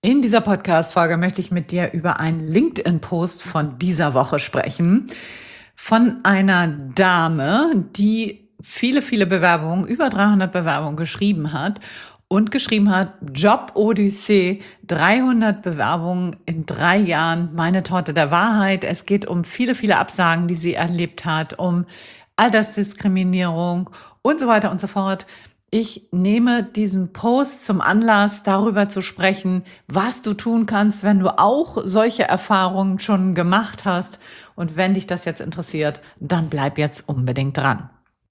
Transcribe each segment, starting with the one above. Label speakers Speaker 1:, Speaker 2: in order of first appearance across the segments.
Speaker 1: In dieser Podcast-Folge möchte ich mit dir über einen LinkedIn-Post von dieser Woche sprechen. Von einer Dame, die viele Bewerbungen, über 300 Bewerbungen geschrieben hat und geschrieben hat, Job-Odyssee, 300 Bewerbungen in 3 Jahren, meine Torte der Wahrheit. Es geht um viele Absagen, die sie erlebt hat, um Altersdiskriminierung und so weiter und so fort. Ich nehme diesen Post zum Anlass, darüber zu sprechen, was du tun kannst, wenn du auch solche Erfahrungen schon gemacht hast. Und wenn dich das jetzt interessiert, dann bleib jetzt unbedingt dran.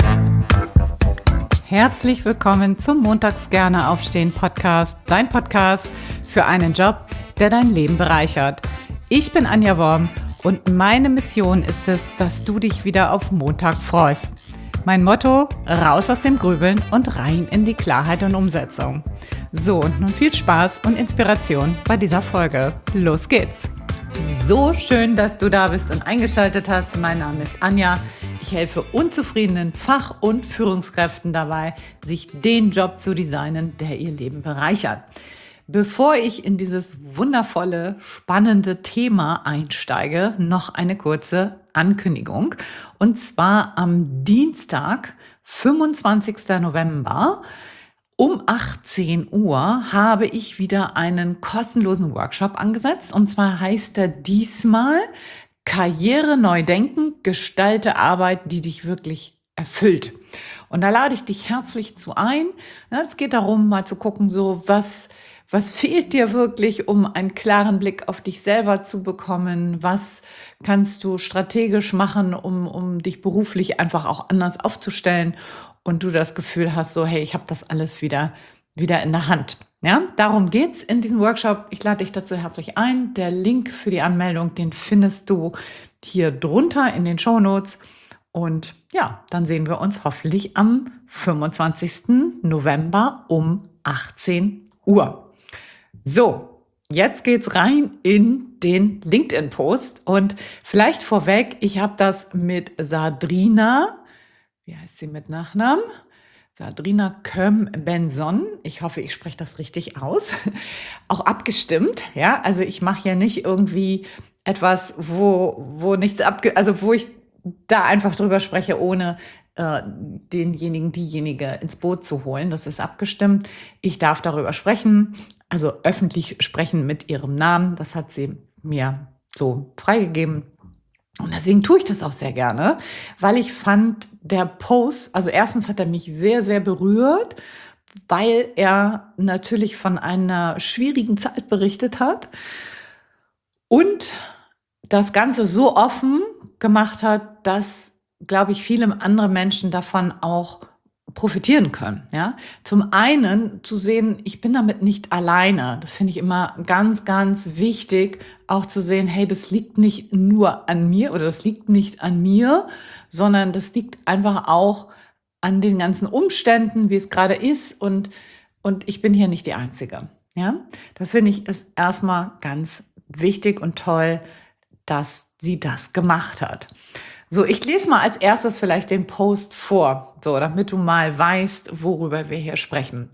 Speaker 1: Herzlich willkommen zum Montags gerne aufstehen Podcast, dein Podcast für einen Job, der dein Leben bereichert. Ich bin Anja Worm und meine Mission ist es, dass du dich wieder auf Montag freust. Mein Motto, raus aus dem Grübeln und rein in die Klarheit und Umsetzung. So, und nun viel Spaß und Inspiration bei dieser Folge. Los geht's! So schön, dass du da bist und eingeschaltet hast. Mein Name ist Anja. Ich helfe unzufriedenen Fach- und Führungskräften dabei, sich den Job zu designen, der ihr Leben bereichert. Bevor ich in dieses wundervolle, spannende Thema einsteige, noch eine kurze Ankündigung. Und zwar am Dienstag, 25. November um 18 Uhr habe ich wieder einen kostenlosen Workshop angesetzt. Und zwar heißt er diesmal Karriere neu denken, gestalte Arbeit, die dich wirklich erfüllt. Und da lade ich dich herzlich zu ein. Es geht darum, mal zu gucken, so was fehlt dir wirklich, um einen klaren Blick auf dich selber zu bekommen? Was kannst du strategisch machen, um dich beruflich einfach auch anders aufzustellen? Und du das Gefühl hast, so, hey, ich habe das alles wieder in der Hand. Ja, darum geht's in diesem Workshop. Ich lade dich dazu herzlich ein. Der Link für die Anmeldung, den findest du hier drunter in den Shownotes. Und ja, dann sehen wir uns hoffentlich am 25. November um 18 Uhr. So, jetzt geht's rein in den LinkedIn-Post und vielleicht vorweg, ich habe das mit Sandrina, wie heißt sie mit Nachnamen? Sandrina Kömm-Benson, ich hoffe, ich spreche das richtig aus, auch abgestimmt. Ja, also ich mache ja nicht irgendwie etwas, wo ich da einfach drüber spreche, ohne diejenige ins Boot zu holen. Das ist abgestimmt. Ich darf darüber sprechen, also öffentlich sprechen mit ihrem Namen. Das hat sie mir so freigegeben. Und deswegen tue ich das auch sehr gerne, weil ich fand, der Post, also erstens hat er mich sehr berührt, weil er natürlich von einer schwierigen Zeit berichtet hat und das Ganze so offen gemacht hat, dass, glaube ich, viele andere Menschen davon auch profitieren können. Ja? Zum einen zu sehen, ich bin damit nicht alleine. Das finde ich immer ganz wichtig, auch zu sehen, hey, das liegt nicht nur an mir oder das liegt nicht an mir, sondern das liegt einfach auch an den ganzen Umständen, wie es gerade ist und ich bin hier nicht die Einzige. Ja? Das finde ich ist erstmal ganz wichtig und toll, dass sie das gemacht hat. So, ich lese mal als erstes vielleicht den Post vor, so, damit du mal weißt, worüber wir hier sprechen.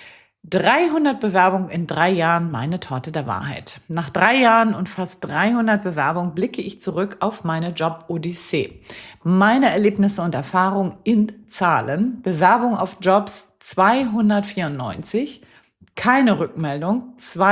Speaker 1: 300 Bewerbungen in 3 Jahren, meine Torte der Wahrheit. Nach 3 Jahren und fast 300 Bewerbungen blicke ich zurück auf meine Job-Odyssee. Meine Erlebnisse und Erfahrungen in Zahlen. Bewerbung auf Jobs 294, keine Rückmeldung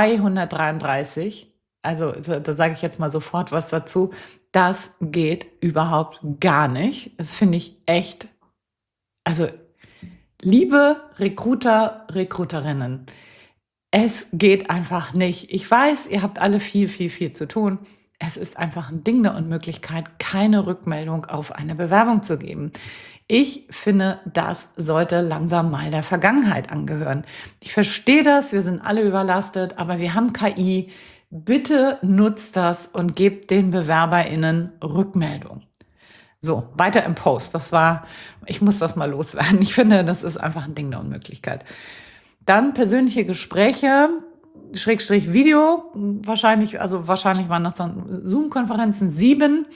Speaker 1: 233. Also da sage ich jetzt mal sofort was dazu. Das geht überhaupt gar nicht. Das finde ich echt, also liebe Recruiter, Recruiterinnen, es geht einfach nicht. Ich weiß, ihr habt alle viel zu tun. Es ist einfach ein Ding der Unmöglichkeit, keine Rückmeldung auf eine Bewerbung zu geben. Ich finde, das sollte langsam mal der Vergangenheit angehören. Ich verstehe das, wir sind alle überlastet, aber wir haben KI. Bitte nutzt das und gebt den BewerberInnen Rückmeldung. So, weiter im Post. Ich muss das mal loswerden. Ich finde, das ist einfach ein Ding der Unmöglichkeit. Dann persönliche Gespräche, / Video, wahrscheinlich waren das dann Zoom-Konferenzen 7,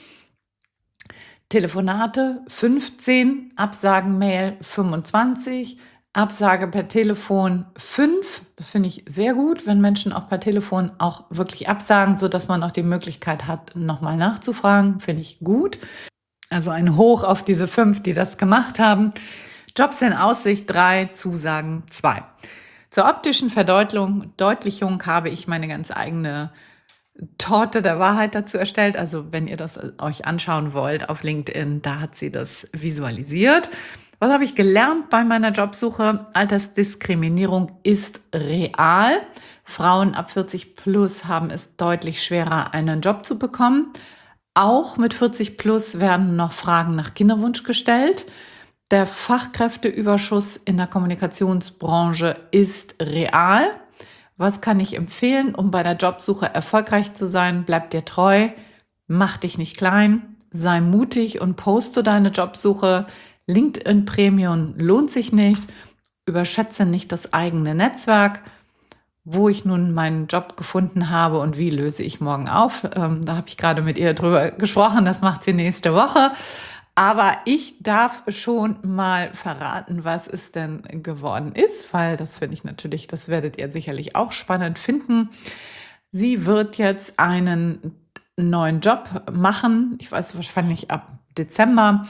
Speaker 1: Telefonate 15, Absagen-Mail 25, Absage per Telefon 5. Das finde ich sehr gut, wenn Menschen auch per Telefon auch wirklich absagen, sodass man auch die Möglichkeit hat, nochmal nachzufragen. Finde ich gut. Also ein Hoch auf diese 5, die das gemacht haben. Jobs in Aussicht 3, Zusagen 2. Zur optischen Verdeutlichung habe ich meine ganz eigene Torte der Wahrheit dazu erstellt. Also wenn ihr das euch anschauen wollt auf LinkedIn, da hat sie das visualisiert. Was habe ich gelernt bei meiner Jobsuche? Altersdiskriminierung ist real. Frauen ab 40 plus haben es deutlich schwerer, einen Job zu bekommen. Auch mit 40 plus werden noch Fragen nach Kinderwunsch gestellt. Der Fachkräfteüberschuss in der Kommunikationsbranche ist real. Was kann ich empfehlen, um bei der Jobsuche erfolgreich zu sein? Bleib dir treu, mach dich nicht klein, sei mutig und poste deine Jobsuche. LinkedIn Premium lohnt sich nicht. Überschätze nicht das eigene Netzwerk. Wo ich nun meinen Job gefunden habe und wie löse ich morgen auf. Da habe ich gerade mit ihr drüber gesprochen. Das macht sie nächste Woche. Aber ich darf schon mal verraten, was es denn geworden ist, weil das finde ich natürlich, das werdet ihr sicherlich auch spannend finden. Sie wird jetzt einen neuen Job machen, ich weiß wahrscheinlich ab Dezember,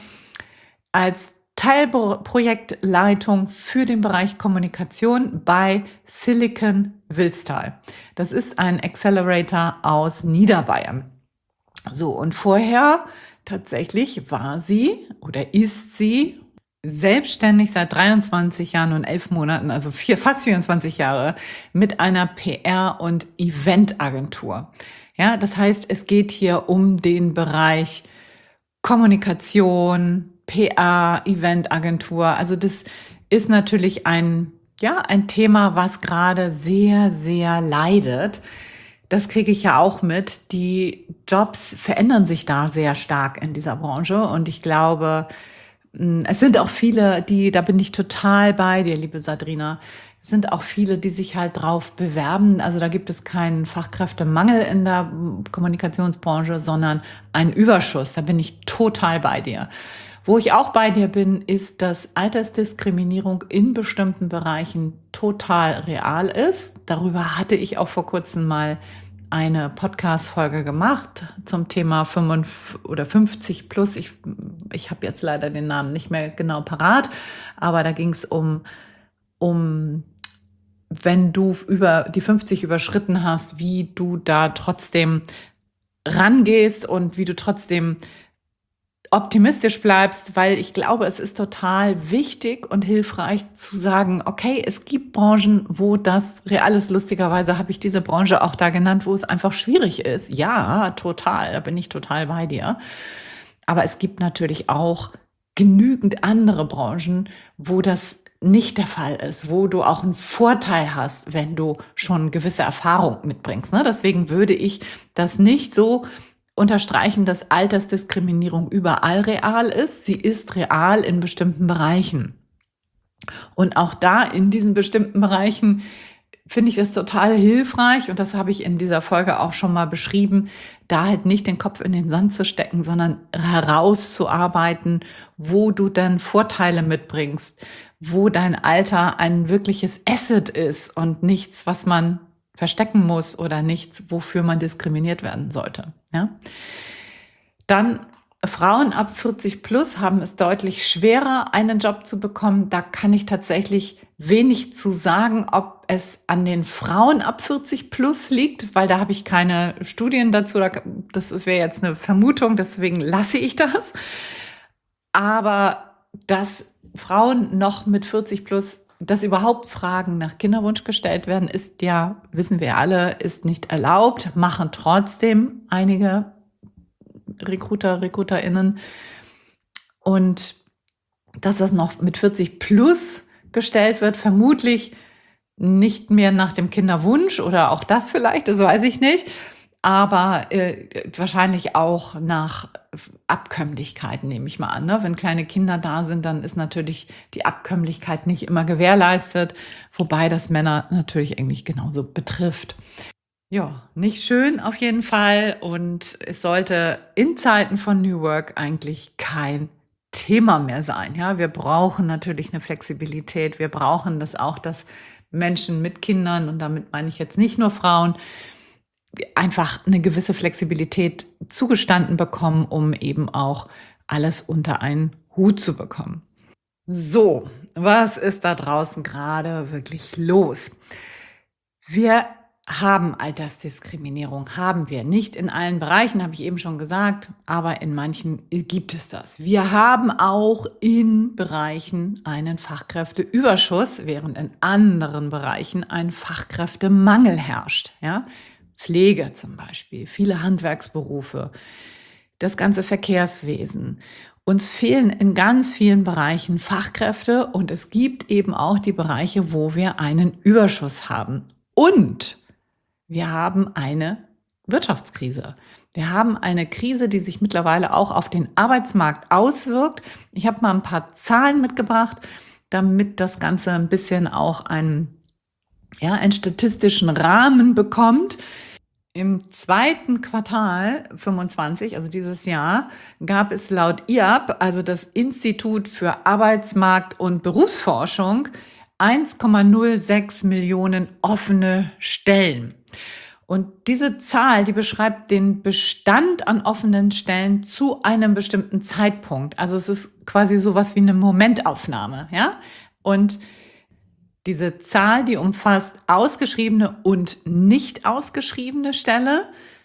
Speaker 1: als Teilprojektleitung für den Bereich Kommunikation bei Silicon Wilstal. Das ist ein Accelerator aus Niederbayern. So, und vorher tatsächlich war sie oder ist sie selbstständig seit 23 Jahren und 11 Monaten, also fast 24 Jahre, mit einer PR- und Eventagentur. Ja, das heißt, es geht hier um den Bereich Kommunikation, PR, Eventagentur. Also das ist natürlich ein Thema, was gerade sehr, sehr leidet. Das kriege ich ja auch mit. Die Jobs verändern sich da sehr stark in dieser Branche. Und ich glaube, es sind auch viele, da bin ich total bei dir, liebe Sadrina, es sind auch viele, die sich halt drauf bewerben. Also da gibt es keinen Fachkräftemangel in der Kommunikationsbranche, sondern einen Überschuss. Da bin ich total bei dir. Wo ich auch bei dir bin, ist, dass Altersdiskriminierung in bestimmten Bereichen total real ist. Darüber hatte ich auch vor kurzem mal eine Podcast-Folge gemacht zum Thema 55 oder 50 plus. Ich habe jetzt leider den Namen nicht mehr genau parat, aber da ging es um, wenn du über die 50 überschritten hast, wie du da trotzdem rangehst und wie du trotzdem optimistisch bleibst, weil ich glaube, es ist total wichtig und hilfreich zu sagen, okay, es gibt Branchen, wo das real ist. Lustigerweise habe ich diese Branche auch da genannt, wo es einfach schwierig ist. Ja, total, da bin ich total bei dir. Aber es gibt natürlich auch genügend andere Branchen, wo das nicht der Fall ist, wo du auch einen Vorteil hast, wenn du schon gewisse Erfahrung mitbringst. Ne? Deswegen würde ich das nicht so unterstreichen, dass Altersdiskriminierung überall real ist. Sie ist real in bestimmten Bereichen. Und auch da in diesen bestimmten Bereichen finde ich es total hilfreich, und das habe ich in dieser Folge auch schon mal beschrieben, da halt nicht den Kopf in den Sand zu stecken, sondern herauszuarbeiten, wo du dann Vorteile mitbringst, wo dein Alter ein wirkliches Asset ist und nichts, was man verstecken muss oder nichts, wofür man diskriminiert werden sollte. Ja? Dann Frauen ab 40 plus haben es deutlich schwerer, einen Job zu bekommen. Da kann ich tatsächlich wenig zu sagen, ob es an den Frauen ab 40 plus liegt, weil da habe ich keine Studien dazu. Das wäre jetzt eine Vermutung, deswegen lasse ich das. Aber dass Frauen noch mit 40 plus, dass überhaupt Fragen nach Kinderwunsch gestellt werden, ist ja, wissen wir alle, ist nicht erlaubt, machen trotzdem einige RecruiterInnen. Und dass das noch mit 40 plus gestellt wird, vermutlich nicht mehr nach dem Kinderwunsch oder auch das vielleicht, das weiß ich nicht, aber wahrscheinlich auch nach Abkömmlichkeit, nehme ich mal an. Ne? Wenn kleine Kinder da sind, dann ist natürlich die Abkömmlichkeit nicht immer gewährleistet, wobei das Männer natürlich eigentlich genauso betrifft. Ja, nicht schön auf jeden Fall, und es sollte in Zeiten von New Work eigentlich kein Thema mehr sein. Ja, wir brauchen natürlich eine Flexibilität. Wir brauchen das auch, dass Menschen mit Kindern, und damit meine ich jetzt nicht nur Frauen, einfach eine gewisse Flexibilität zugestanden bekommen, um eben auch alles unter einen Hut zu bekommen. So, was ist da draußen gerade wirklich los? Wir haben Altersdiskriminierung, haben wir. Nicht in allen Bereichen, habe ich eben schon gesagt, aber in manchen gibt es das. Wir haben auch in Bereichen einen Fachkräfteüberschuss, während in anderen Bereichen ein Fachkräftemangel herrscht. Ja? Pflege zum Beispiel, viele Handwerksberufe, das ganze Verkehrswesen. Uns fehlen in ganz vielen Bereichen Fachkräfte und es gibt eben auch die Bereiche, wo wir einen Überschuss haben. Und wir haben eine Wirtschaftskrise. Wir haben eine Krise, die sich mittlerweile auch auf den Arbeitsmarkt auswirkt. Ich habe mal ein paar Zahlen mitgebracht, damit das Ganze ein bisschen auch einen statistischen Rahmen bekommt. Im zweiten Quartal 25, also dieses Jahr, gab es laut IAB, also das Institut für Arbeitsmarkt und Berufsforschung, 1,06 Millionen offene Stellen. Und diese Zahl, die beschreibt den Bestand an offenen Stellen zu einem bestimmten Zeitpunkt. Also es ist quasi sowas wie eine Momentaufnahme, ja? Und diese Zahl, die umfasst ausgeschriebene und nicht ausgeschriebene Stellen,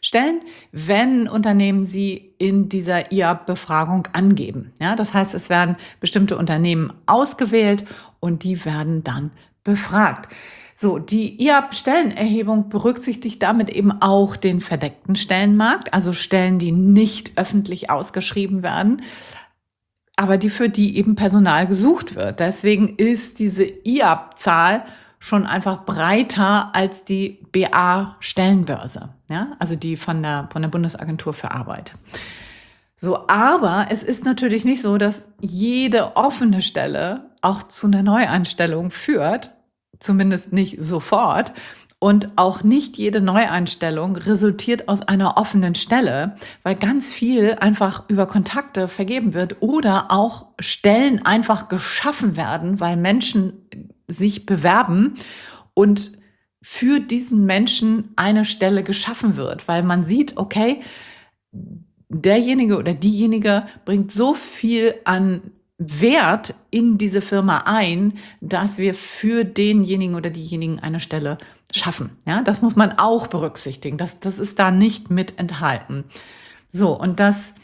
Speaker 1: wenn Unternehmen sie in dieser IAB-Befragung angeben. Ja, das heißt, es werden bestimmte Unternehmen ausgewählt und die werden dann befragt. So, die IAB-Stellenerhebung berücksichtigt damit eben auch den verdeckten Stellenmarkt, also Stellen, die nicht öffentlich ausgeschrieben werden, aber für die eben Personal gesucht wird. Deswegen ist diese IAB-Zahl schon einfach breiter als die BA-Stellenbörse, ja, also die von der Bundesagentur für Arbeit. So, aber es ist natürlich nicht so, dass jede offene Stelle auch zu einer Neueinstellung führt, zumindest nicht sofort. Und auch nicht jede Neueinstellung resultiert aus einer offenen Stelle, weil ganz viel einfach über Kontakte vergeben wird oder auch Stellen einfach geschaffen werden, weil Menschen sich bewerben und für diesen Menschen eine Stelle geschaffen wird, weil man sieht, okay, derjenige oder diejenige bringt so viel an Wert in diese Firma ein, dass wir für denjenigen oder diejenigen eine Stelle schaffen. Ja, das muss man auch berücksichtigen. Das ist da nicht mit enthalten. So, und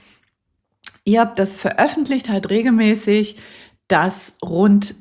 Speaker 1: ihr habt das veröffentlicht halt regelmäßig, dass rund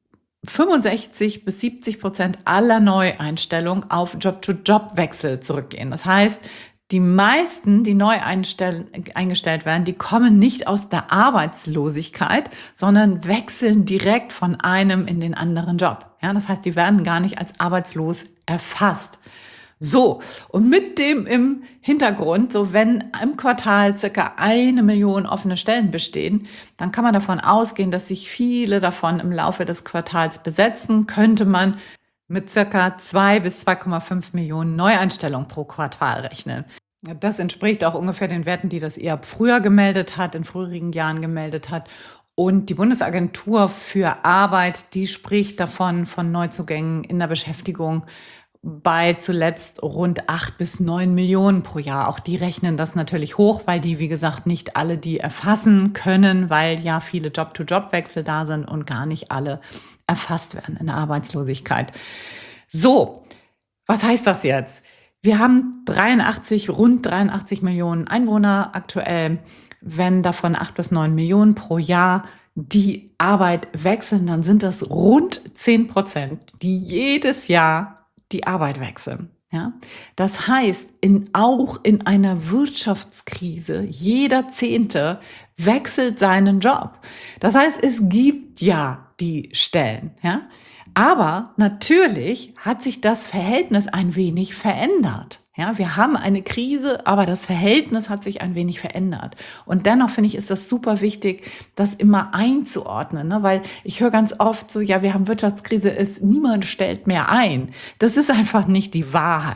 Speaker 1: 65-70% aller Neueinstellungen auf Job-to-Job-Wechsel zurückgehen. Das heißt, die meisten, die neu eingestellt werden, die kommen nicht aus der Arbeitslosigkeit, sondern wechseln direkt von einem in den anderen Job. Ja, das heißt, die werden gar nicht als arbeitslos erfasst. So, und mit dem im Hintergrund, so wenn im Quartal circa 1 Million offene Stellen bestehen, dann kann man davon ausgehen, dass sich viele davon im Laufe des Quartals besetzen, könnte man mit circa 2 bis 2,5 Millionen Neueinstellungen pro Quartal rechnen. Das entspricht auch ungefähr den Werten, die das IAB früher gemeldet hat, in früheren Jahren gemeldet hat. Und die Bundesagentur für Arbeit, die spricht davon, von Neuzugängen in der Beschäftigung bei zuletzt rund 8 bis 9 Millionen pro Jahr. Auch die rechnen das natürlich hoch, weil die, wie gesagt, nicht alle die erfassen können, weil ja viele Job-to-Job-Wechsel da sind und gar nicht alle erfasst werden in der Arbeitslosigkeit. So, was heißt das jetzt? Wir haben rund 83 Millionen Einwohner aktuell. Wenn davon 8 bis 9 Millionen pro Jahr die Arbeit wechseln, dann sind das rund 10%, die jedes Jahr die Arbeit wechseln. Ja? Das heißt, auch in einer Wirtschaftskrise, jeder Zehnte wechselt seinen Job. Das heißt, es gibt ja die Stellen. Ja? Aber natürlich hat sich das Verhältnis ein wenig verändert. Ja, wir haben eine Krise, aber das Verhältnis hat sich ein wenig verändert. Und dennoch finde ich, ist das super wichtig, das immer einzuordnen, ne? Weil ich höre ganz oft so, ja, wir haben Wirtschaftskrise, niemand stellt mehr ein. Das ist einfach nicht die Wahrheit.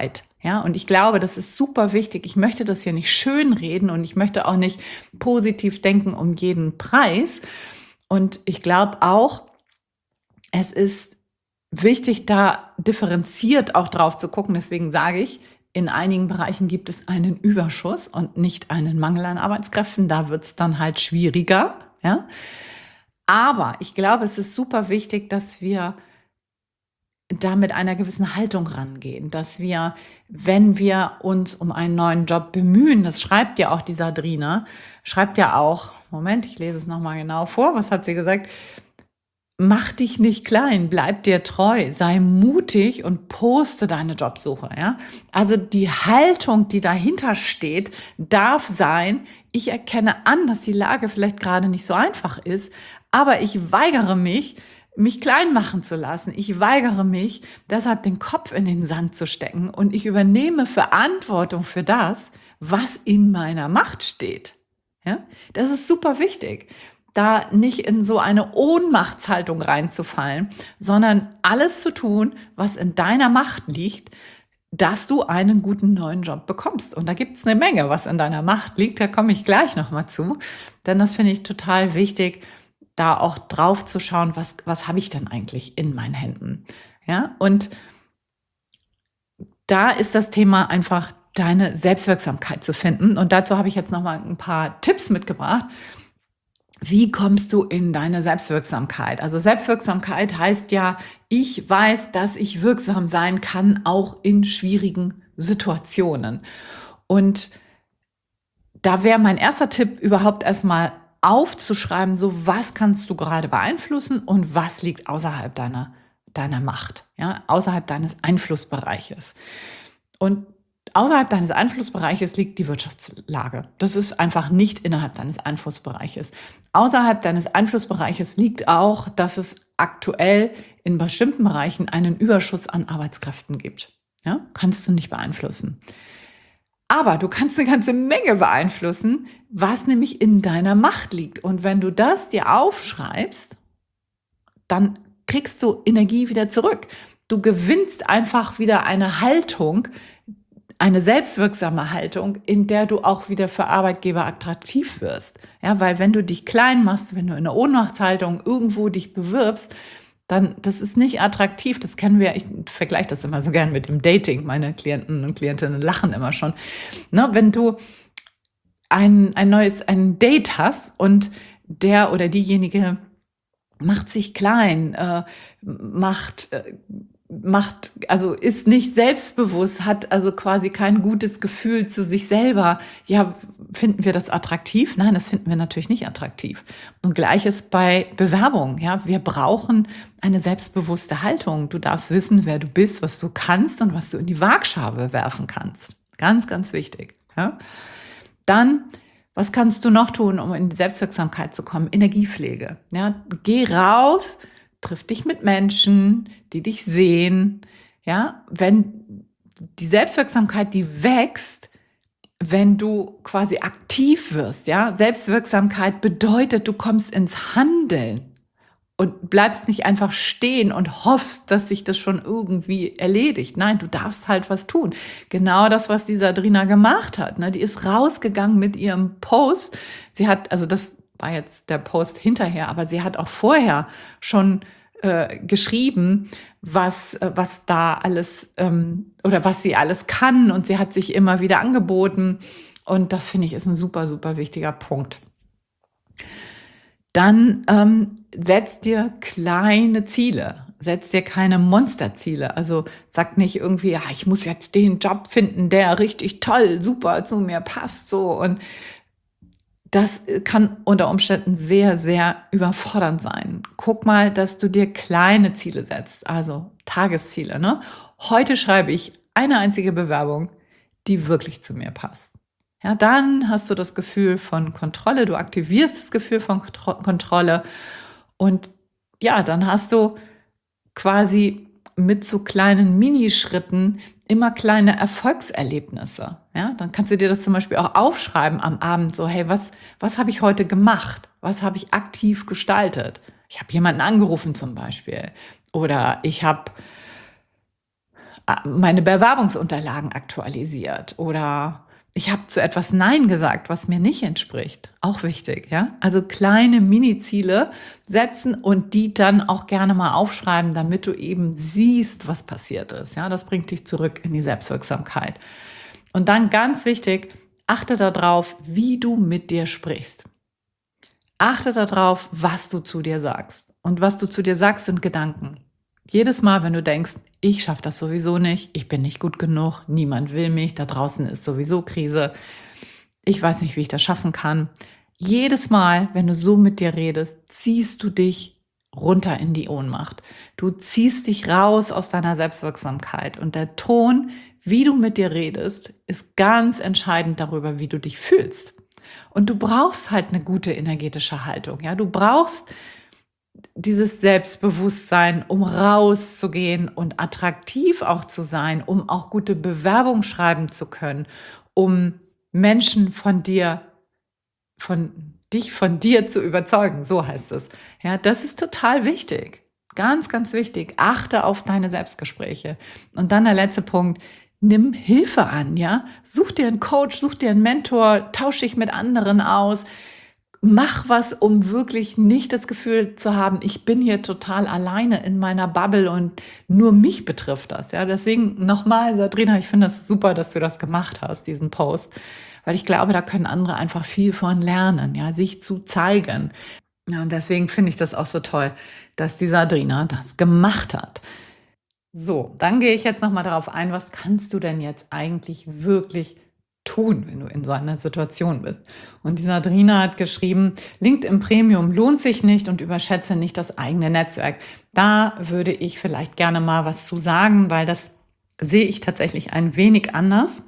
Speaker 1: Ja, und ich glaube, das ist super wichtig. Ich möchte das hier nicht schönreden und ich möchte auch nicht positiv denken um jeden Preis. Und ich glaube auch, es ist wichtig, da differenziert auch drauf zu gucken. Deswegen sage ich, in einigen Bereichen gibt es einen Überschuss und nicht einen Mangel an Arbeitskräften. Da wird es dann halt schwieriger. Ja? Aber ich glaube, es ist super wichtig, dass wir da mit einer gewissen Haltung rangehen, dass wir, wenn wir uns um einen neuen Job bemühen, das schreibt ja auch die Sadrina, schreibt ja auch, Moment, ich lese es nochmal genau vor, was hat sie gesagt? Mach dich nicht klein, bleib dir treu, sei mutig und poste deine Jobsuche. Ja? Also die Haltung, die dahinter steht, darf sein, ich erkenne an, dass die Lage vielleicht gerade nicht so einfach ist, aber ich weigere mich klein machen zu lassen. Ich weigere mich, deshalb den Kopf in den Sand zu stecken und ich übernehme Verantwortung für das, was in meiner Macht steht. Ja? Das ist super wichtig, da nicht in so eine Ohnmachtshaltung reinzufallen, sondern alles zu tun, was in deiner Macht liegt, dass du einen guten neuen Job bekommst. Und da gibt es eine Menge, was in deiner Macht liegt. Da komme ich gleich nochmal zu. Denn das finde ich total wichtig, da auch drauf zu schauen, was habe ich denn eigentlich in meinen Händen. Ja, und da ist das Thema einfach, deine Selbstwirksamkeit zu finden. Und dazu habe ich jetzt nochmal ein paar Tipps mitgebracht. Wie kommst du in deine Selbstwirksamkeit? Also Selbstwirksamkeit heißt ja, ich weiß, dass ich wirksam sein kann, auch in schwierigen Situationen. Und da wäre mein erster Tipp, überhaupt erstmal aufzuschreiben, so was kannst du gerade beeinflussen und was liegt außerhalb deiner Macht, ja, außerhalb deines Einflussbereiches. Und außerhalb deines Einflussbereiches liegt die Wirtschaftslage. Das ist einfach nicht innerhalb deines Einflussbereiches. Außerhalb deines Einflussbereiches liegt auch, dass es aktuell in bestimmten Bereichen einen Überschuss an Arbeitskräften gibt. Ja, kannst du nicht beeinflussen. Aber du kannst eine ganze Menge beeinflussen, was nämlich in deiner Macht liegt. Und wenn du das dir aufschreibst, dann kriegst du Energie wieder zurück. Du gewinnst einfach wieder eine Haltung, eine selbstwirksame Haltung, in der du auch wieder für Arbeitgeber attraktiv wirst. Ja, weil wenn du dich klein machst, wenn du in einer Ohnmachtshaltung irgendwo dich bewirbst, dann, das ist nicht attraktiv. Das kennen wir, ich vergleiche das immer so gern mit dem Dating. Meine Klienten und Klientinnen lachen immer schon. Ne, wenn du ein Date hast und der oder diejenige macht sich klein, also ist nicht selbstbewusst, hat also quasi kein gutes Gefühl zu sich selber. Ja, finden wir das attraktiv? Nein, das finden wir natürlich nicht attraktiv. Und Gleiches bei Bewerbung. Ja, wir brauchen eine selbstbewusste Haltung. Du darfst wissen, wer du bist, was du kannst und was du in die Waagschale werfen kannst. Ganz, ganz wichtig. Ja? Dann, was kannst du noch tun, um in die Selbstwirksamkeit zu kommen? Energiepflege. Ja, geh raus, triff dich mit Menschen, die dich sehen. Ja, wenn die Selbstwirksamkeit, die wächst, wenn du quasi aktiv wirst. Ja, Selbstwirksamkeit bedeutet, du kommst ins Handeln und bleibst nicht einfach stehen und hoffst, dass sich das schon irgendwie erledigt. Nein, du darfst halt was tun. Genau das, was die Sadrina gemacht hat. Ne? Die ist rausgegangen mit ihrem Post. Sie hat, also das war jetzt der Post hinterher, aber sie hat auch vorher schon geschrieben, was da alles oder was sie alles kann, und sie hat sich immer wieder angeboten, und das finde ich ist ein super, super wichtiger Punkt. Dann setz dir kleine Ziele. Setz dir keine Monsterziele. Also sag nicht irgendwie, ja, ich muss jetzt den Job finden, der richtig toll, super zu mir passt, so. Und das kann unter Umständen sehr, sehr überfordernd sein. Guck mal, dass du dir kleine Ziele setzt, also Tagesziele. Ne? Heute schreibe ich eine einzige Bewerbung, die wirklich zu mir passt. Ja, dann hast du das Gefühl von Kontrolle, du aktivierst das Gefühl von Kontrolle, und ja, dann hast du quasi mit so kleinen Minischritten immer kleine Erfolgserlebnisse. Ja, dann kannst du dir das zum Beispiel auch aufschreiben am Abend, so, hey, was habe ich heute gemacht? Was habe ich aktiv gestaltet? Ich habe jemanden angerufen zum Beispiel. Oder ich habe meine Bewerbungsunterlagen aktualisiert oder ich habe zu etwas Nein gesagt, was mir nicht entspricht. Auch wichtig, ja? Also kleine Mini-Ziele setzen und die dann auch gerne mal aufschreiben, damit du eben siehst, was passiert ist. Ja, das bringt dich zurück in die Selbstwirksamkeit. Und dann ganz wichtig, achte darauf, wie du mit dir sprichst. Achte darauf, was du zu dir sagst. Und was du zu dir sagst, sind Gedanken. Jedes Mal, wenn du denkst, ich schaffe das sowieso nicht, ich bin nicht gut genug, niemand will mich, da draußen ist sowieso Krise, ich weiß nicht, wie ich das schaffen kann. Jedes Mal, wenn du so mit dir redest, ziehst du dich runter in die Ohnmacht. Du ziehst dich raus aus deiner Selbstwirksamkeit. Und der Ton, wie du mit dir redest, ist ganz entscheidend darüber, wie du dich fühlst. Und du brauchst halt eine gute energetische Haltung. Ja? Du brauchst dieses Selbstbewusstsein, um rauszugehen und attraktiv auch zu sein, um auch gute Bewerbung schreiben zu können, um Menschen von dir zu überzeugen, so heißt es. Ja, das ist total wichtig. Ganz, ganz wichtig. Achte auf deine Selbstgespräche. Und dann der letzte Punkt. Nimm Hilfe an, ja? Such dir einen Coach, such dir einen Mentor, tausch dich mit anderen aus. Mach was, um wirklich nicht das Gefühl zu haben, ich bin hier total alleine in meiner Bubble und nur mich betrifft das. Ja, deswegen nochmal, Sabrina, ich finde das super, dass du das gemacht hast, diesen Post, weil ich glaube, da können andere einfach viel von lernen, ja, sich zu zeigen. Ja, und deswegen finde ich das auch so toll, dass die Sabrina das gemacht hat. So, dann gehe ich jetzt nochmal darauf ein, was kannst du denn jetzt eigentlich wirklich tun, wenn du in so einer Situation bist? Und die Sabrina hat geschrieben, LinkedIn Premium lohnt sich nicht und überschätze nicht das eigene Netzwerk. Da würde ich vielleicht gerne mal was zu sagen, weil das sehe ich tatsächlich ein wenig anders.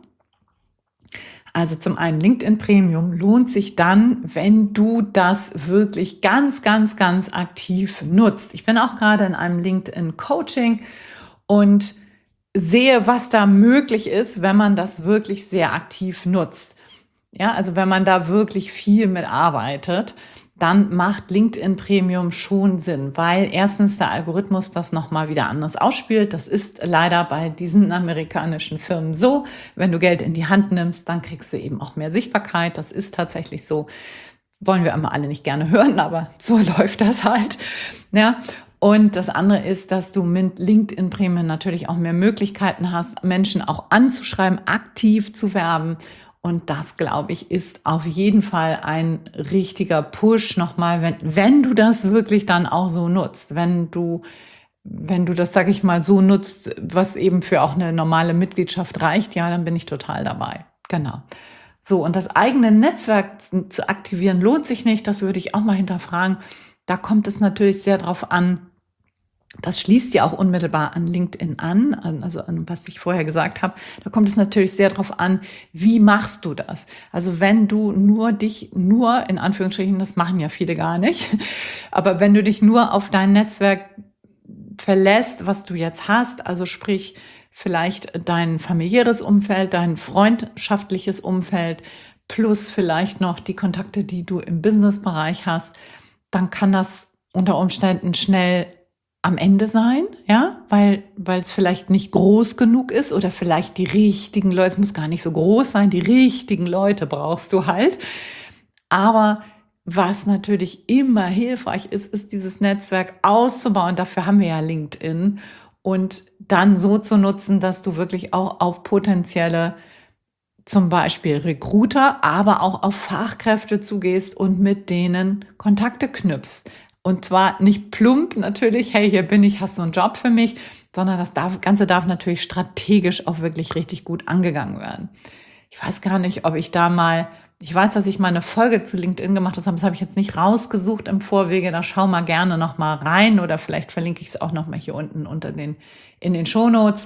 Speaker 1: Also zum einen, LinkedIn Premium lohnt sich dann, wenn du das wirklich ganz, ganz, ganz aktiv nutzt. Ich bin auch gerade in einem LinkedIn Coaching und sehe, was da möglich ist, wenn man das wirklich sehr aktiv nutzt. Ja, also wenn man da wirklich viel mit arbeitet, dann macht LinkedIn Premium schon Sinn, weil erstens der Algorithmus das nochmal wieder anders ausspielt. Das ist leider bei diesen amerikanischen Firmen so. Wenn du Geld in die Hand nimmst, dann kriegst du eben auch mehr Sichtbarkeit. Das ist tatsächlich so. Wollen wir immer alle nicht gerne hören, aber so läuft das halt. Ja. Und das andere ist, dass du mit LinkedIn Premium natürlich auch mehr Möglichkeiten hast, Menschen auch anzuschreiben, aktiv zu werben. Und das, glaube ich, ist auf jeden Fall ein richtiger Push nochmal, wenn du das wirklich dann auch so nutzt. Wenn du das, sage ich mal, so nutzt, was eben für auch eine normale Mitgliedschaft reicht, ja, dann bin ich total dabei. Genau. So, und das eigene Netzwerk zu aktivieren lohnt sich nicht. Das würde ich auch mal hinterfragen. Da kommt es natürlich sehr drauf an. Das schließt ja auch unmittelbar an LinkedIn an, also an was ich vorher gesagt habe. Da kommt es natürlich sehr drauf an, wie machst du das? Also wenn du dich nur, in Anführungsstrichen, das machen ja viele gar nicht, aber wenn du dich nur auf dein Netzwerk verlässt, was du jetzt hast, also sprich vielleicht dein familiäres Umfeld, dein freundschaftliches Umfeld, plus vielleicht noch die Kontakte, die du im Businessbereich hast, dann kann das unter Umständen schnell am Ende sein, ja, weil es vielleicht nicht groß genug ist oder vielleicht die richtigen Leute, es muss gar nicht so groß sein, die richtigen Leute brauchst du halt. Aber was natürlich immer hilfreich ist, ist dieses Netzwerk auszubauen. Dafür haben wir ja LinkedIn und dann so zu nutzen, dass du wirklich auch auf potenzielle, zum Beispiel Recruiter, aber auch auf Fachkräfte zugehst und mit denen Kontakte knüpfst. Und zwar nicht plump natürlich, hey, hier bin ich, hast du einen Job für mich, sondern das Ganze darf natürlich strategisch auch wirklich richtig gut angegangen werden. Ich weiß gar nicht, ob ich ich weiß, dass ich mal eine Folge zu LinkedIn gemacht habe, das habe ich jetzt nicht rausgesucht im Vorwege, da schau mal gerne noch mal rein oder vielleicht verlinke ich es auch noch mal hier unten in den Shownotes.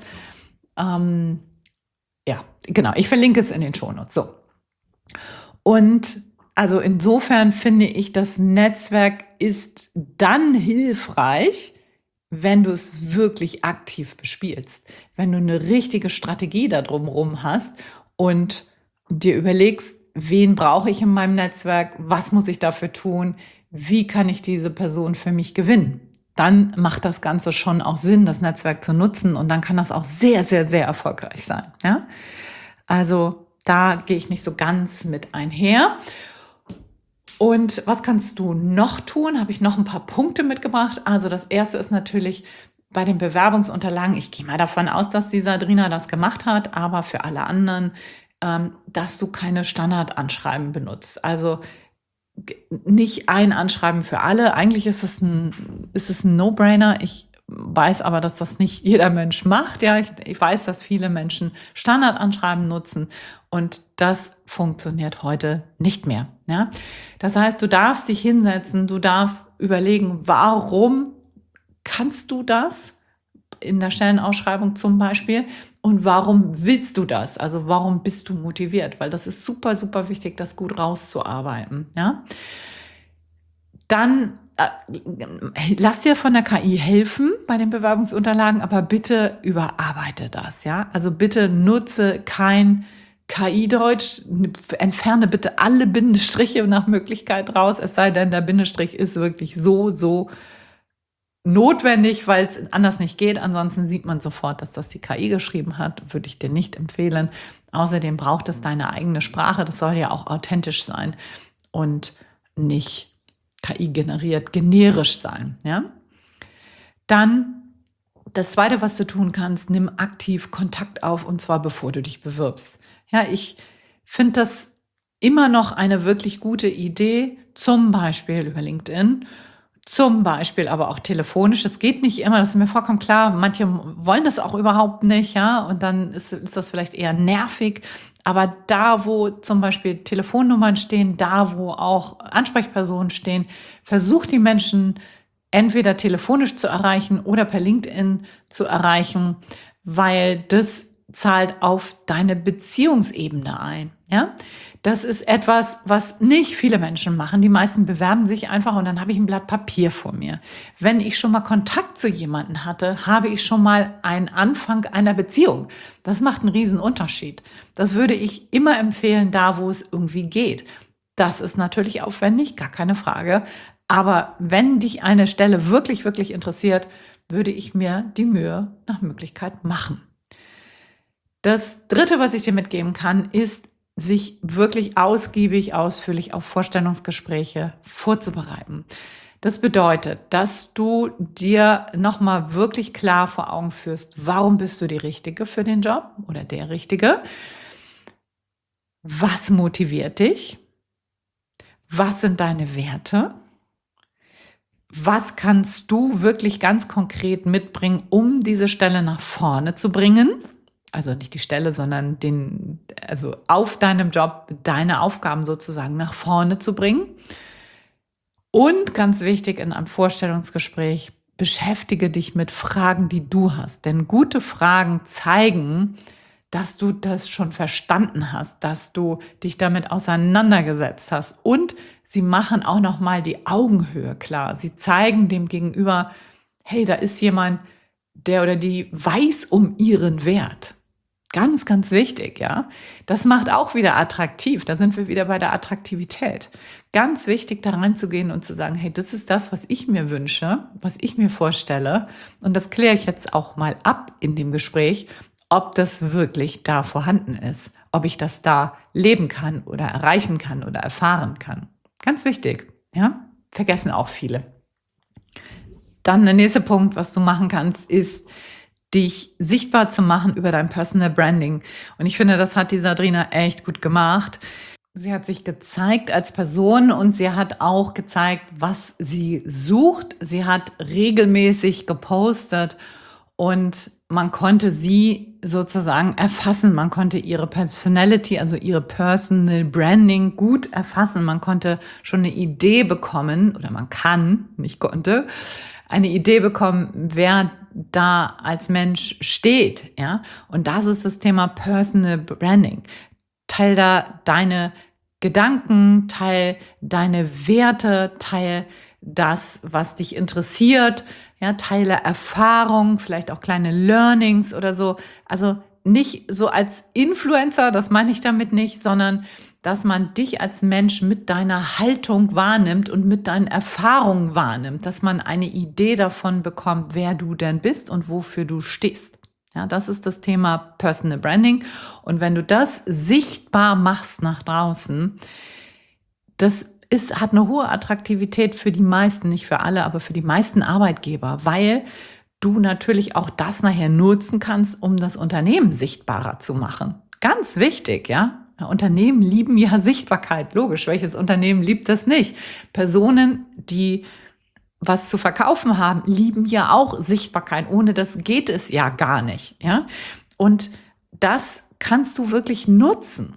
Speaker 1: Ja, genau, ich verlinke es in den Shownotes. So. Und also insofern finde ich, das Netzwerk ist dann hilfreich, wenn du es wirklich aktiv bespielst. Wenn du eine richtige Strategie da drumherum hast und dir überlegst, wen brauche ich in meinem Netzwerk, was muss ich dafür tun, wie kann ich diese Person für mich gewinnen. dann macht das Ganze schon auch Sinn, das Netzwerk zu nutzen und dann kann das auch sehr, sehr, sehr erfolgreich sein. Ja? Also da gehe ich nicht so ganz mit einher. Und was kannst du noch tun? Habe ich noch ein paar Punkte mitgebracht. Also das erste ist natürlich bei den Bewerbungsunterlagen, ich gehe mal davon aus, dass die Sandrina das gemacht hat, aber für alle anderen, dass du keine Standardanschreiben benutzt. Also nicht ein Anschreiben für alle. Eigentlich ist es ein No-Brainer. Ich weiß aber, dass das nicht jeder Mensch macht. Ja, ich weiß, dass viele Menschen Standardanschreiben nutzen und das funktioniert heute nicht mehr. Ja, das heißt, du darfst dich hinsetzen, du darfst überlegen, warum kannst du das in der Stellenausschreibung zum Beispiel und warum willst du das? Also warum bist du motiviert? Weil das ist super, super wichtig, das gut rauszuarbeiten. Ja? Dann lass dir von der KI helfen bei den Bewerbungsunterlagen, aber bitte überarbeite das. Ja? Also bitte nutze kein KI-Deutsch, entferne bitte alle Bindestriche nach Möglichkeit raus, es sei denn, der Bindestrich ist wirklich so notwendig, weil es anders nicht geht. Ansonsten sieht man sofort, dass das die KI geschrieben hat. Würde ich dir nicht empfehlen. Außerdem braucht es deine eigene Sprache. Das soll ja auch authentisch sein und nicht KI-generiert, generisch sein. Ja? Dann das Zweite, was du tun kannst, nimm aktiv Kontakt auf und zwar bevor du dich bewirbst. Ja, ich finde das immer noch eine wirklich gute Idee, zum Beispiel über LinkedIn, zum Beispiel aber auch telefonisch. Es geht nicht immer, das ist mir vollkommen klar. Manche wollen das auch überhaupt nicht, ja, und dann ist das vielleicht eher nervig. Aber da, wo zum Beispiel Telefonnummern stehen, da, wo auch Ansprechpersonen stehen, versuch die Menschen entweder telefonisch zu erreichen oder per LinkedIn zu erreichen, weil das zahlt auf deine Beziehungsebene ein. Ja? Das ist etwas, was nicht viele Menschen machen. Die meisten bewerben sich einfach und dann habe ich ein Blatt Papier vor mir. Wenn ich schon mal Kontakt zu jemandem hatte, habe ich schon mal einen Anfang einer Beziehung. Das macht einen riesen Unterschied. Das würde ich immer empfehlen, da wo es irgendwie geht. Das ist natürlich aufwendig, gar keine Frage. Aber wenn dich eine Stelle wirklich, wirklich interessiert, würde ich mir die Mühe nach Möglichkeit machen. Das Dritte, was ich dir mitgeben kann, ist, sich wirklich ausgiebig, ausführlich auf Vorstellungsgespräche vorzubereiten. Das bedeutet, dass du dir nochmal wirklich klar vor Augen führst, warum bist du die Richtige für den Job oder der Richtige? Was motiviert dich? Was sind deine Werte? Was kannst du wirklich ganz konkret mitbringen, um diese Stelle nach vorne zu bringen? Also nicht die Stelle, sondern also auf deinem Job deine Aufgaben sozusagen nach vorne zu bringen. Und ganz wichtig in einem Vorstellungsgespräch, beschäftige dich mit Fragen, die du hast. Denn gute Fragen zeigen, dass du das schon verstanden hast, dass du dich damit auseinandergesetzt hast. Und sie machen auch nochmal die Augenhöhe klar. Sie zeigen dem Gegenüber, hey, da ist jemand, der oder die weiß um ihren Wert. Ganz, ganz wichtig, ja. Das macht auch wieder attraktiv. Da sind wir wieder bei der Attraktivität. Ganz wichtig, da reinzugehen und zu sagen, hey, das ist das, was ich mir wünsche, was ich mir vorstelle. Und das kläre ich jetzt auch mal ab in dem Gespräch, ob das wirklich da vorhanden ist, ob ich das da leben kann oder erreichen kann oder erfahren kann. Ganz wichtig, ja. Vergessen auch viele. Dann der nächste Punkt, was du machen kannst, ist, dich sichtbar zu machen über dein Personal Branding. Und ich finde, das hat die Sandrina echt gut gemacht. Sie hat sich gezeigt als Person und sie hat auch gezeigt, was sie sucht. Sie hat regelmäßig gepostet und man konnte sie sozusagen erfassen. Man konnte ihre Personality, also ihre Personal Branding gut erfassen. Man konnte schon eine Idee bekommen, oder man kann, nicht konnte, eine Idee bekommen, wer da als Mensch steht, ja. Und das ist das Thema Personal Branding. Teil da deine Gedanken, teil deine Werte, teil das, was dich interessiert, ja, teile Erfahrung, vielleicht auch kleine Learnings oder so. Also nicht so als Influencer, das meine ich damit nicht, sondern dass man dich als Mensch mit deiner Haltung wahrnimmt und mit deinen Erfahrungen wahrnimmt, dass man eine Idee davon bekommt, wer du denn bist und wofür du stehst. Ja, das ist das Thema Personal Branding. Und wenn du das sichtbar machst nach draußen, hat eine hohe Attraktivität für die meisten, nicht für alle, aber für die meisten Arbeitgeber, weil du natürlich auch das nachher nutzen kannst, um das Unternehmen sichtbarer zu machen. Ganz wichtig, ja. Unternehmen lieben ja Sichtbarkeit, logisch. Welches Unternehmen liebt das nicht? Personen, die was zu verkaufen haben, lieben ja auch Sichtbarkeit. Ohne das geht es ja gar nicht, ja. Und das kannst du wirklich nutzen.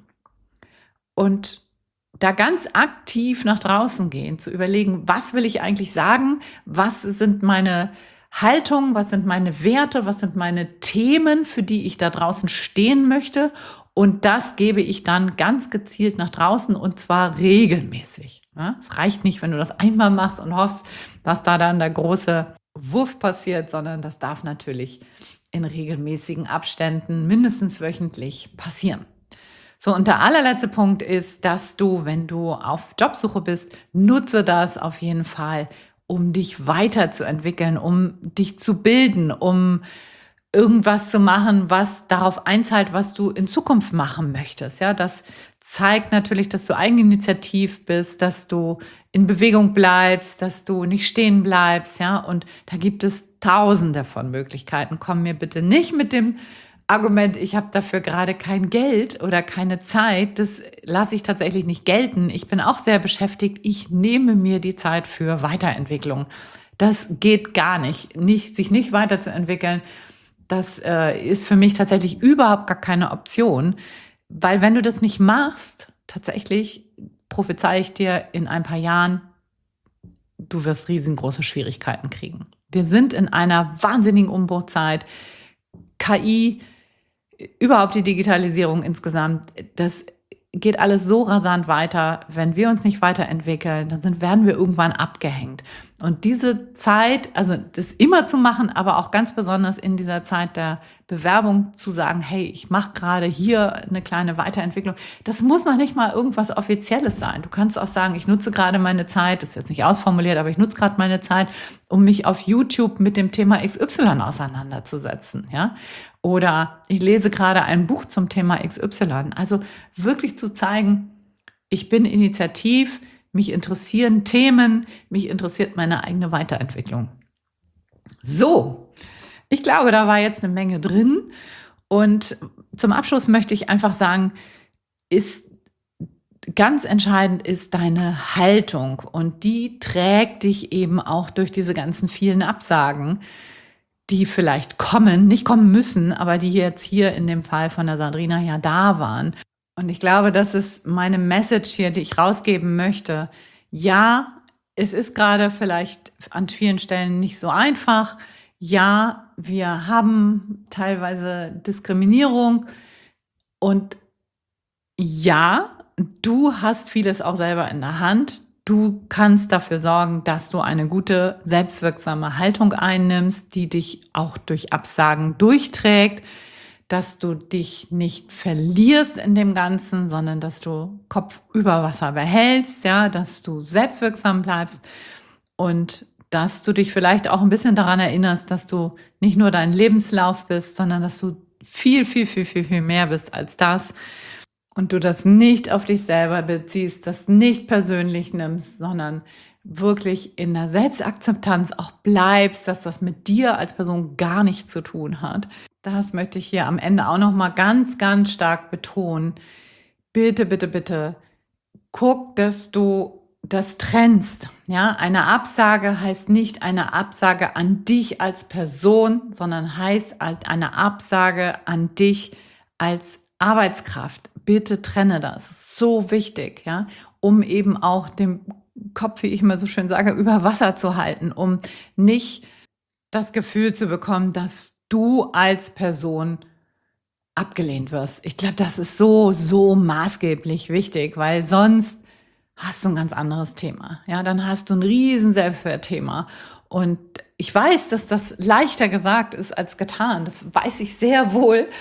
Speaker 1: Und da ganz aktiv nach draußen gehen, zu überlegen, was will ich eigentlich sagen, was sind meine Haltungen, was sind meine Werte, was sind meine Themen, für die ich da draußen stehen möchte, und das gebe ich dann ganz gezielt nach draußen, und zwar regelmäßig. Ja, es reicht nicht, wenn du das einmal machst und hoffst, dass da dann der große Wurf passiert, sondern das darf natürlich in regelmäßigen Abständen, mindestens wöchentlich, passieren. So, und der allerletzte Punkt ist, dass du, wenn du auf Jobsuche bist, nutze das auf jeden Fall, um dich weiterzuentwickeln, um dich zu bilden, um irgendwas zu machen, was darauf einzahlt, was du in Zukunft machen möchtest. Ja, das zeigt natürlich, dass du eigeninitiativ bist, dass du in Bewegung bleibst, dass du nicht stehen bleibst. Ja, und da gibt es Tausende von Möglichkeiten. Komm mir bitte nicht mit dem Argument, ich habe dafür gerade kein Geld oder keine Zeit. Das lasse ich tatsächlich nicht gelten. Ich bin auch sehr beschäftigt. Ich nehme mir die Zeit für Weiterentwicklung. Das geht gar nicht, sich nicht weiterzuentwickeln. Das ist für mich tatsächlich überhaupt gar keine Option, weil wenn du das nicht machst, tatsächlich prophezei ich dir, in ein paar Jahren, du wirst riesengroße Schwierigkeiten kriegen. Wir sind in einer wahnsinnigen Umbruchzeit. KI, überhaupt die Digitalisierung insgesamt, das geht alles so rasant weiter. Wenn wir uns nicht weiterentwickeln, dann werden wir irgendwann abgehängt. Und diese Zeit, also das immer zu machen, aber auch ganz besonders in dieser Zeit der Bewerbung zu sagen, hey, ich mache gerade hier eine kleine Weiterentwicklung. Das muss noch nicht mal irgendwas Offizielles sein. Du kannst auch sagen, ich nutze gerade meine Zeit, das ist jetzt nicht ausformuliert, aber ich nutze gerade meine Zeit, um mich auf YouTube mit dem Thema XY auseinanderzusetzen. Ja? Oder ich lese gerade ein Buch zum Thema XY. Also wirklich zu zeigen, ich bin initiativ, mich interessieren Themen, mich interessiert meine eigene Weiterentwicklung. So, ich glaube, da war jetzt eine Menge drin. Und zum Abschluss möchte ich einfach sagen, ganz entscheidend ist deine Haltung. Und die trägt dich eben auch durch diese ganzen vielen Absagen, die vielleicht nicht kommen müssen, aber die jetzt hier in dem Fall von der Sandrina ja da waren. Und ich glaube, das ist meine Message hier, die ich rausgeben möchte. Ja, es ist gerade vielleicht an vielen Stellen nicht so einfach. Ja, wir haben teilweise Diskriminierung. Und ja, du hast vieles auch selber in der Hand. Du kannst dafür sorgen, dass du eine gute, selbstwirksame Haltung einnimmst, die dich auch durch Absagen durchträgt, dass du dich nicht verlierst in dem Ganzen, sondern dass du Kopf über Wasser behältst, ja, dass du selbstwirksam bleibst und dass du dich vielleicht auch ein bisschen daran erinnerst, dass du nicht nur dein Lebenslauf bist, sondern dass du viel, viel, viel, viel, viel mehr bist als das. Und du das nicht auf dich selber beziehst, das nicht persönlich nimmst, sondern wirklich in der Selbstakzeptanz auch bleibst, dass das mit dir als Person gar nichts zu tun hat. Das möchte ich hier am Ende auch noch mal ganz, ganz stark betonen. Bitte, bitte, bitte, guck, dass du das trennst. Ja, eine Absage heißt nicht eine Absage an dich als Person, sondern heißt halt eine Absage an dich als Arbeitskraft. Bitte trenne das. So wichtig, ja, um eben auch den Kopf, wie ich immer so schön sage, über Wasser zu halten, um nicht das Gefühl zu bekommen, dass du als Person abgelehnt wirst. Ich glaube, das ist so, so maßgeblich wichtig, weil sonst hast du ein ganz anderes Thema. Ja, dann hast du ein riesen Selbstwertthema. Und ich weiß, dass das leichter gesagt ist als getan. Das weiß ich sehr wohl.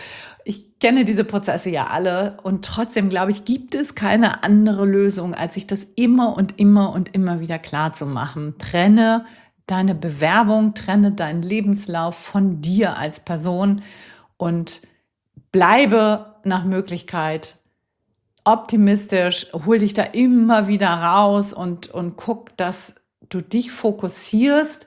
Speaker 1: ich kenne diese Prozesse ja alle und trotzdem, glaube ich, gibt es keine andere Lösung, als sich das immer und immer und immer wieder klar zu machen. Trenne deine Bewerbung, trenne deinen Lebenslauf von dir als Person und bleibe nach Möglichkeit optimistisch, hol dich da immer wieder raus und guck, dass du dich fokussierst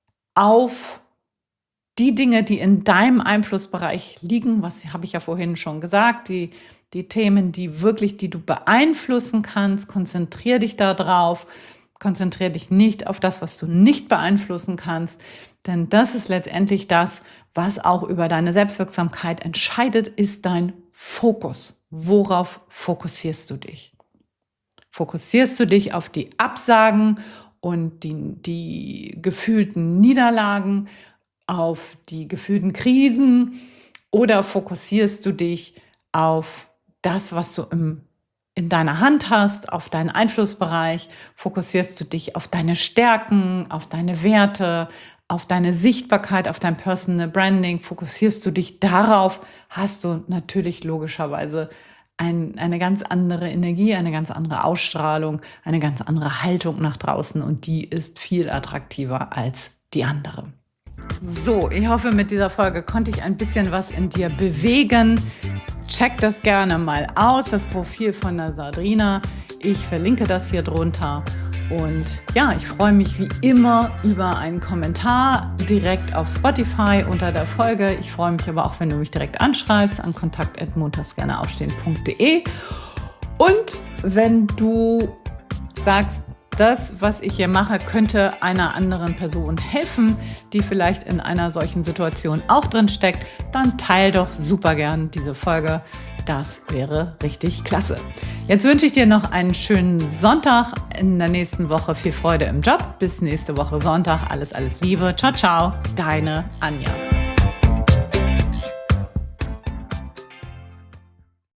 Speaker 1: auf die Dinge, die in deinem Einflussbereich liegen, was habe ich ja vorhin schon gesagt, die Themen, die du beeinflussen kannst, konzentrier dich da drauf, konzentrier dich nicht auf das, was du nicht beeinflussen kannst, denn das ist letztendlich das, was auch über deine Selbstwirksamkeit entscheidet, ist dein Fokus. Worauf fokussierst du dich? Fokussierst du dich auf die Absagen und die gefühlten Niederlagen, auf die gefühlten Krisen oder fokussierst du dich auf das, was du in deiner Hand hast, auf deinen Einflussbereich? Fokussierst du dich auf deine Stärken, auf deine Werte, auf deine Sichtbarkeit, auf dein Personal Branding? Fokussierst du dich darauf, hast du natürlich logischerweise eine ganz andere Energie, eine ganz andere Ausstrahlung, eine ganz andere Haltung nach draußen und die ist viel attraktiver als die andere. So, ich hoffe, mit dieser Folge konnte ich ein bisschen was in dir bewegen. Check das gerne mal aus, das Profil von der Sandrina. Ich verlinke das hier drunter. Und ja, ich freue mich wie immer über einen Kommentar direkt auf Spotify unter der Folge. Ich freue mich aber auch, wenn du mich direkt anschreibst an kontakt@montagsgerneaufstehen.de. Und wenn du sagst, das, was ich hier mache, könnte einer anderen Person helfen, die vielleicht in einer solchen Situation auch drin steckt, dann teil doch super gern diese Folge. Das wäre richtig klasse. Jetzt wünsche ich dir noch einen schönen Sonntag in der nächsten Woche. Viel Freude im Job. Bis nächste Woche Sonntag. Alles Liebe. Ciao, ciao. Deine Anja.